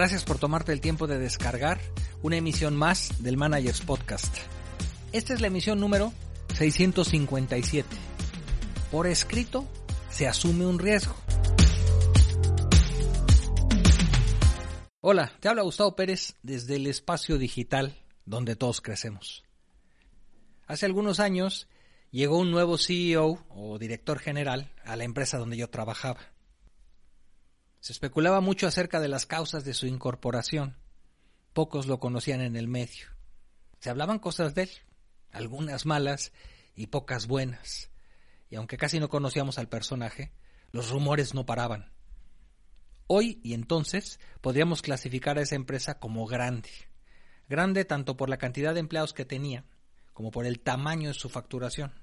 Gracias por tomarte el tiempo de descargar una emisión más del Managers Podcast. Esta es la emisión número 657. Por escrito, se asume un riesgo. Hola, te habla Gustavo Pérez desde el espacio digital donde todos crecemos. Hace algunos años llegó un nuevo CEO o director general a la empresa donde yo trabajaba. Se especulaba mucho acerca de las causas de su incorporación. Pocos lo conocían en el medio. Se hablaban cosas de él, algunas malas y pocas buenas. Y aunque casi no conocíamos al personaje, los rumores no paraban. Hoy y entonces podríamos clasificar a esa empresa como grande. Grande tanto por la cantidad de empleados que tenía, como por el tamaño de su facturación.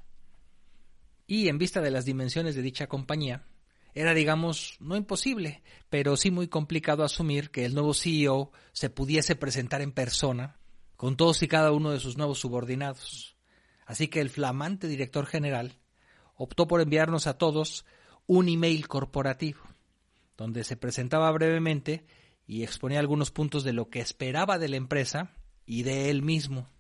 Y en vista de las dimensiones de dicha compañía, era, digamos, no imposible, pero sí muy complicado asumir que el nuevo CEO se pudiese presentar en persona con todos y cada uno de sus nuevos subordinados. Así que el flamante director general optó por enviarnos a todos un email corporativo, donde se presentaba brevemente y exponía algunos puntos de lo que esperaba de la empresa y de él mismo.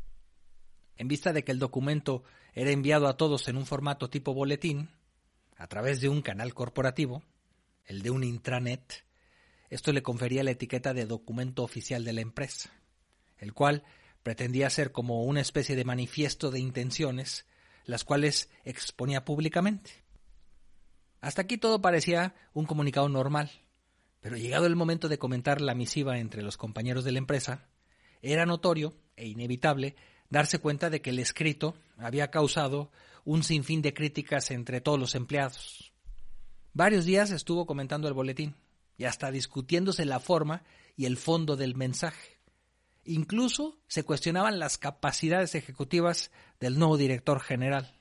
En vista de que el documento era enviado a todos en un formato tipo boletín, a través de un canal corporativo, el de un intranet, esto le confería la etiqueta de documento oficial de la empresa, el cual pretendía ser como una especie de manifiesto de intenciones, las cuales exponía públicamente. Hasta aquí todo parecía un comunicado normal, pero llegado el momento de comentar la misiva entre los compañeros de la empresa, era notorio e inevitable darse cuenta de que el escrito había causado un sinfín de críticas entre todos los empleados. Varios días estuvo comentando el boletín y hasta discutiéndose la forma y el fondo del mensaje. Incluso se cuestionaban las capacidades ejecutivas del nuevo director general.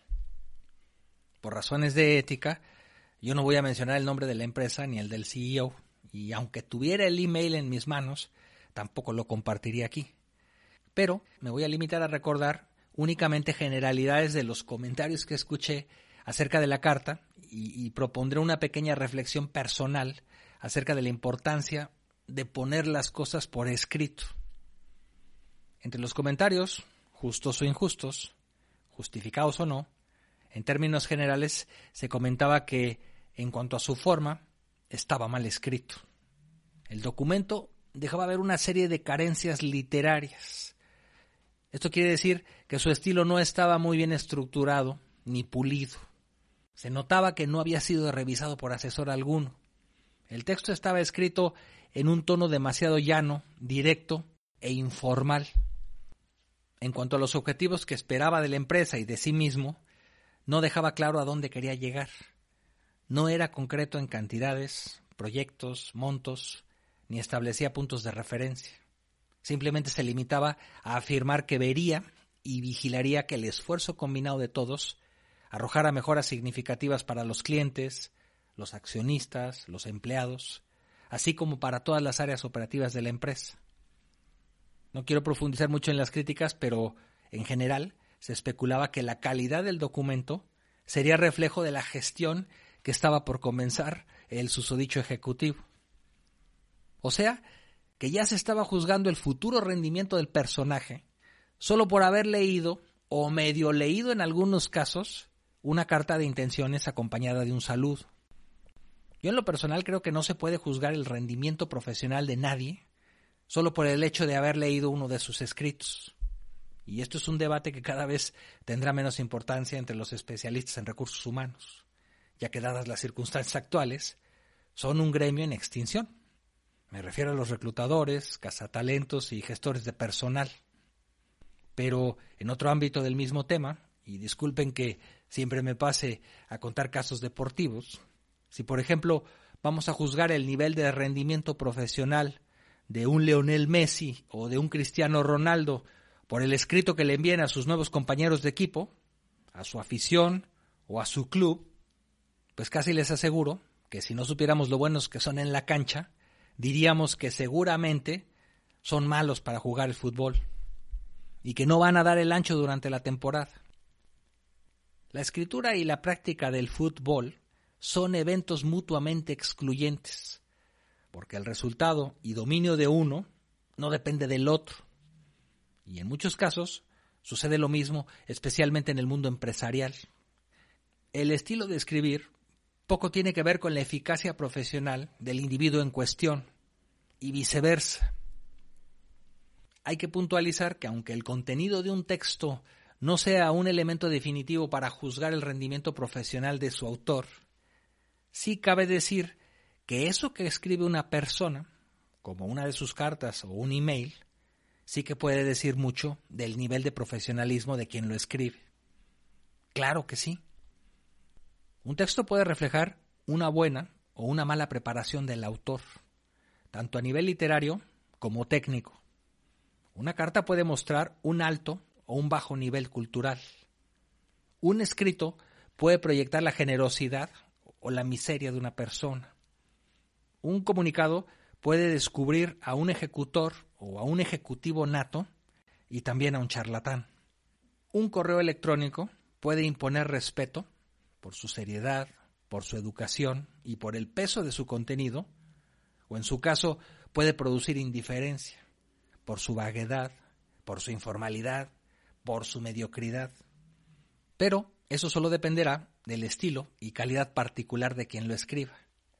Por razones de ética, yo no voy a mencionar el nombre de la empresa ni el del CEO, y aunque tuviera el email en mis manos, tampoco lo compartiría aquí. Pero me voy a limitar a recordar únicamente generalidades de los comentarios que escuché acerca de la carta y propondré una pequeña reflexión personal acerca de la importancia de poner las cosas por escrito. Entre los comentarios, justos o injustos, justificados o no, en términos generales se comentaba que, en cuanto a su forma, estaba mal escrito. El documento dejaba ver una serie de carencias literarias. Esto quiere decir que su estilo no estaba muy bien estructurado ni pulido. Se notaba que no había sido revisado por asesor alguno. El texto estaba escrito en un tono demasiado llano, directo e informal. En cuanto a los objetivos que esperaba de la empresa y de sí mismo, no dejaba claro a dónde quería llegar. No era concreto en cantidades, proyectos, montos, ni establecía puntos de referencia. Simplemente se limitaba a afirmar que vería y vigilaría que el esfuerzo combinado de todos arrojara mejoras significativas para los clientes, los accionistas, los empleados, así como para todas las áreas operativas de la empresa. No quiero profundizar mucho en las críticas, pero en general se especulaba que la calidad del documento sería reflejo de la gestión que estaba por comenzar el susodicho ejecutivo. O sea, que ya se estaba juzgando el futuro rendimiento del personaje solo por haber leído, o medio leído en algunos casos, una carta de intenciones acompañada de un saludo. Yo en lo personal creo que no se puede juzgar el rendimiento profesional de nadie solo por el hecho de haber leído uno de sus escritos. Y esto es un debate que cada vez tendrá menos importancia entre los especialistas en recursos humanos, ya que dadas las circunstancias actuales, son un gremio en extinción. Me refiero a los reclutadores, cazatalentos y gestores de personal. Pero en otro ámbito del mismo tema, y disculpen que siempre me pase a contar casos deportivos, si por ejemplo vamos a juzgar el nivel de rendimiento profesional de un Lionel Messi o de un Cristiano Ronaldo por el escrito que le envíen a sus nuevos compañeros de equipo, a su afición o a su club, pues casi les aseguro que si no supiéramos lo buenos que son en la cancha, diríamos que seguramente son malos para jugar el fútbol y que no van a dar el ancho durante la temporada. La escritura y la práctica del fútbol son eventos mutuamente excluyentes. porque el resultado y dominio de uno no depende del otro. Y en muchos casos sucede lo mismo, especialmente en el mundo empresarial. El estilo de escribir poco tiene que ver con la eficacia profesional del individuo en cuestión y viceversa. Hay que puntualizar que aunque el contenido de un texto no sea un elemento definitivo para juzgar el rendimiento profesional de su autor, sí cabe decir que eso que escribe una persona, como una de sus cartas o un email, sí que puede decir mucho del nivel de profesionalismo de quien lo escribe. Claro que sí. Un texto puede reflejar una buena o una mala preparación del autor, tanto a nivel literario como técnico. Una carta puede mostrar un alto o un bajo nivel cultural. Un escrito puede proyectar la generosidad o la miseria de una persona. Un comunicado puede descubrir a un ejecutor o a un ejecutivo nato y también a un charlatán. Un correo electrónico puede imponer respeto por su seriedad, por su educación y por el peso de su contenido, o en su caso puede producir indiferencia por su vaguedad, por su informalidad, por su mediocridad. Pero eso solo dependerá del estilo y calidad particular de quien lo escriba.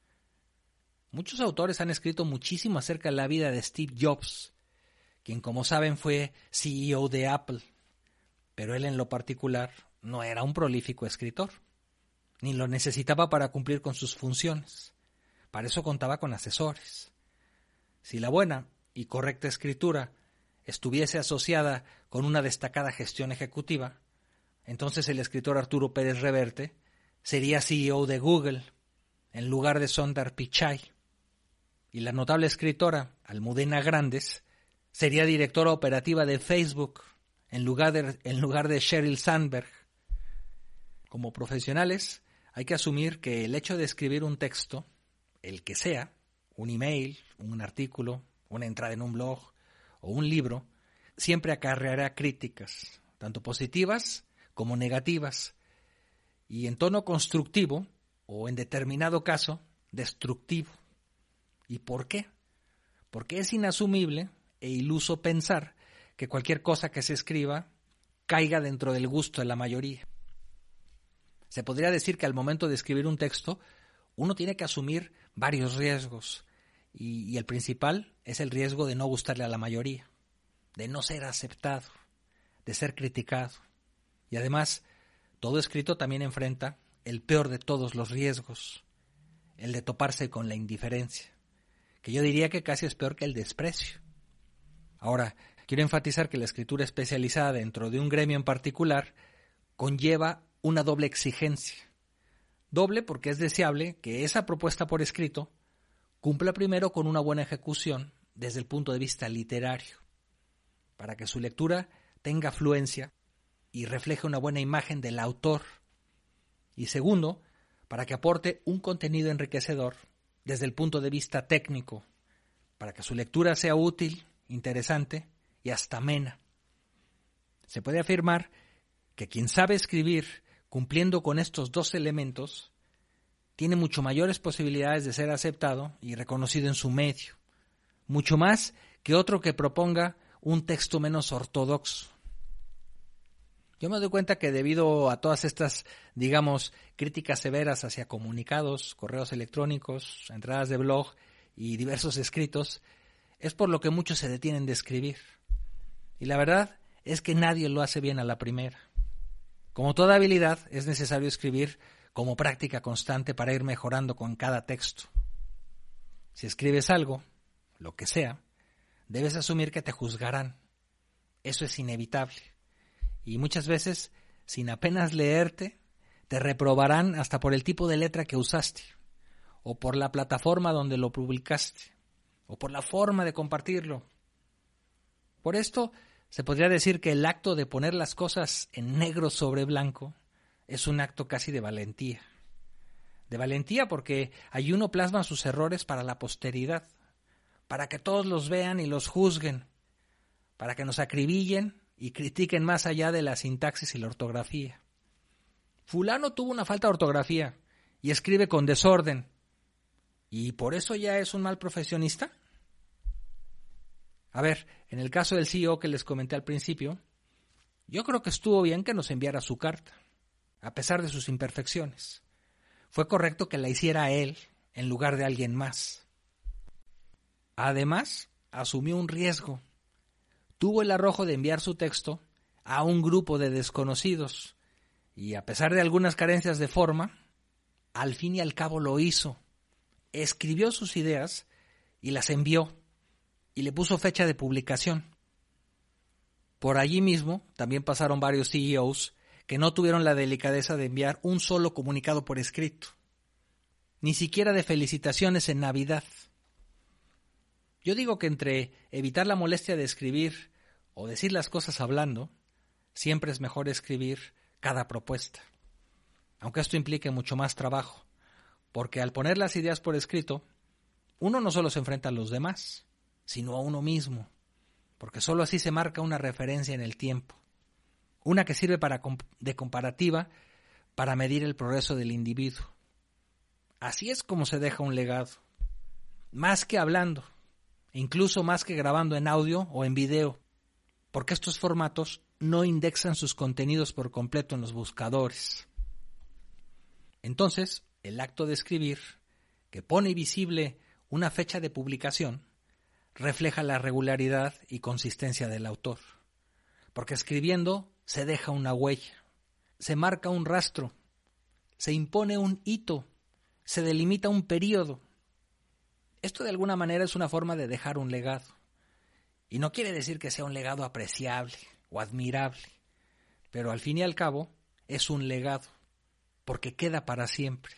Muchos autores han escrito muchísimo acerca de la vida de Steve Jobs, quien, como saben, fue CEO de Apple, pero él en lo particular no era un prolífico escritor, ni lo necesitaba para cumplir con sus funciones. Para eso contaba con asesores. Si la buena y correcta escritura estuviese asociada con una destacada gestión ejecutiva, entonces el escritor Arturo Pérez Reverte sería CEO de Google en lugar de Sundar Pichai, y la notable escritora Almudena Grandes sería directora operativa de Facebook en lugar de Sheryl Sandberg. Como profesionales, hay que asumir que el hecho de escribir un texto, el que sea, un email, un artículo, una entrada en un blog o un libro, siempre acarreará críticas, tanto positivas como negativas, y en tono constructivo o, en determinado caso, destructivo. ¿Y por qué? Porque es inasumible e iluso pensar que cualquier cosa que se escriba caiga dentro del gusto de la mayoría. Se podría decir que al momento de escribir un texto, uno tiene que asumir varios riesgos, y el principal es el riesgo de no gustarle a la mayoría, de no ser aceptado, de ser criticado. Y además, todo escrito también enfrenta el peor de todos los riesgos, el de toparse con la indiferencia, que yo diría que casi es peor que el desprecio. Ahora, quiero enfatizar que la escritura especializada dentro de un gremio en particular conlleva una doble exigencia. Doble porque es deseable que esa propuesta por escrito cumpla primero con una buena ejecución desde el punto de vista literario, para que su lectura tenga fluencia y refleje una buena imagen del autor. Y segundo, para que aporte un contenido enriquecedor desde el punto de vista técnico, para que su lectura sea útil, interesante y hasta amena. Se puede afirmar que quien sabe escribir cumpliendo con estos dos elementos tiene mucho mayores posibilidades de ser aceptado y reconocido en su medio, mucho más que otro que proponga un texto menos ortodoxo. Yo me doy cuenta que debido a todas estas, críticas severas hacia comunicados, correos electrónicos, entradas de blog y diversos escritos, es por lo que muchos se detienen de escribir. Y la verdad es que nadie lo hace bien a la primera. Como toda habilidad, es necesario escribir como práctica constante para ir mejorando con cada texto. Si escribes algo, lo que sea, debes asumir que te juzgarán. Eso es inevitable. Y muchas veces, sin apenas leerte, te reprobarán hasta por el tipo de letra que usaste, o por la plataforma donde lo publicaste, o por la forma de compartirlo. Por esto, se podría decir que el acto de poner las cosas en negro sobre blanco es un acto casi de valentía. De valentía porque ahí uno plasma sus errores para la posteridad, para que todos los vean y los juzguen, para que nos acribillen y critiquen más allá de la sintaxis y la ortografía. Fulano tuvo una falta de ortografía y escribe con desorden. ¿Y por eso ya es un mal profesionista? A ver, en el caso del CEO que les comenté al principio, yo creo que estuvo bien que nos enviara su carta, a pesar de sus imperfecciones. Fue correcto que la hiciera él en lugar de alguien más. Además, asumió un riesgo. Tuvo el arrojo de enviar su texto a un grupo de desconocidos y, a pesar de algunas carencias de forma, al fin y al cabo lo hizo. Escribió sus ideas y las envió y le puso fecha de publicación. Por allí mismo también pasaron varios CEOs que no tuvieron la delicadeza de enviar un solo comunicado por escrito, ni siquiera de felicitaciones en Navidad. Yo digo que entre evitar la molestia de escribir o decir las cosas hablando, siempre es mejor escribir cada propuesta, aunque esto implique mucho más trabajo, porque al poner las ideas por escrito, uno no solo se enfrenta a los demás, sino a uno mismo, porque solo así se marca una referencia en el tiempo, una que sirve de comparativa para medir el progreso del individuo. Así es como se deja un legado, más que hablando, incluso más que grabando en audio o en video, porque estos formatos no indexan sus contenidos por completo en los buscadores. Entonces, el acto de escribir, que pone visible una fecha de publicación, refleja la regularidad y consistencia del autor, porque escribiendo se deja una huella, se marca un rastro, se impone un hito, se delimita un período. Esto de alguna manera es una forma de dejar un legado, y no quiere decir que sea un legado apreciable o admirable, pero al fin y al cabo es un legado, porque queda para siempre.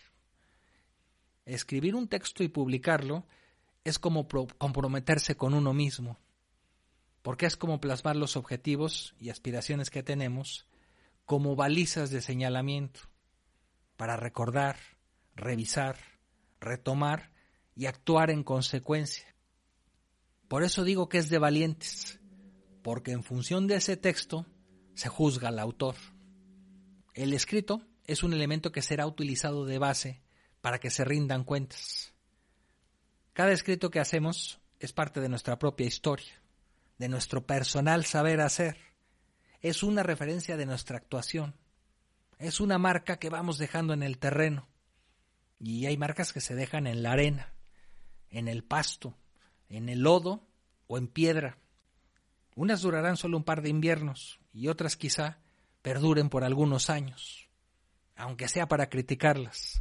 Escribir un texto y publicarlo es como comprometerse con uno mismo, porque es como plasmar los objetivos y aspiraciones que tenemos como balizas de señalamiento para recordar, revisar, retomar y actuar en consecuencia. Por eso digo que es de valientes, porque en función de ese texto se juzga al autor. El escrito es un elemento que será utilizado de base para que se rindan cuentas. Cada escrito que hacemos es parte de nuestra propia historia, de nuestro personal saber hacer. Es una referencia de nuestra actuación. Es una marca que vamos dejando en el terreno. Y hay marcas que se dejan en la arena, en el pasto, en el lodo o en piedra. Unas durarán solo un par de inviernos y otras quizá perduren por algunos años, aunque sea para criticarlas.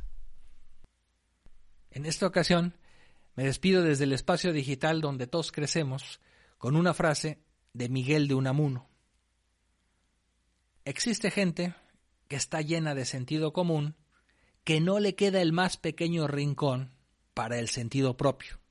En esta ocasión me despido desde el espacio digital donde todos crecemos con una frase de Miguel de Unamuno. Existe gente que está llena de sentido común que no le queda el más pequeño rincón para el sentido propio.